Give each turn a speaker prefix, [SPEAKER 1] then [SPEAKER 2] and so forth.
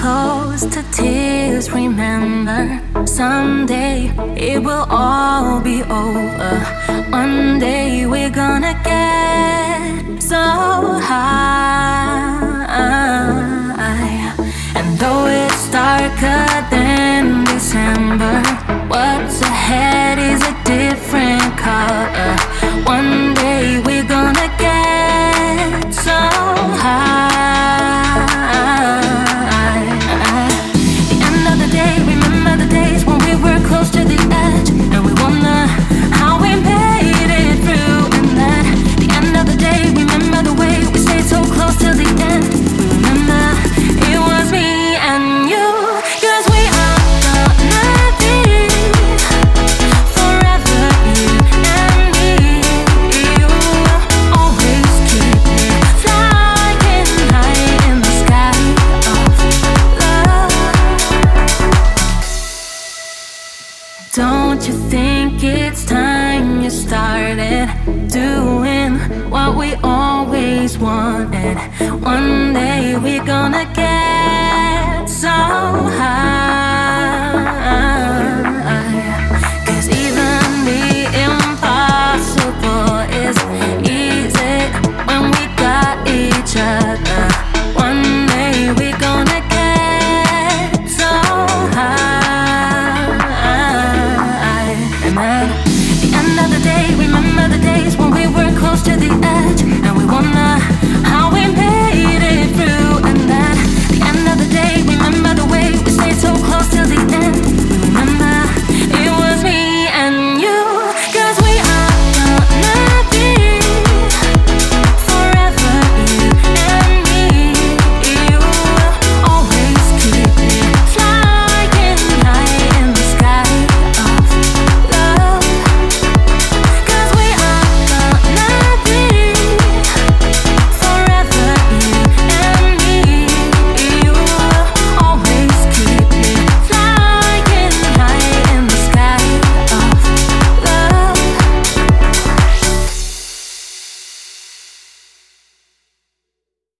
[SPEAKER 1] close to tears, remember. Someday it will all be over. One day we're gonna get so high. And though it's darker than December, what's ahead is a different color. One day we're gonna get so high. The end of the day, remember the days when we were close to the edge, and we wonder how we made it through. And at the end of the day, remember the way we stayed so close till the end. Remember it was me and you, 'cause we are gonna be forever, you and me. You always keep me flying high in the sky of love. Don't you think it's time you started doing what we always wanted? One day we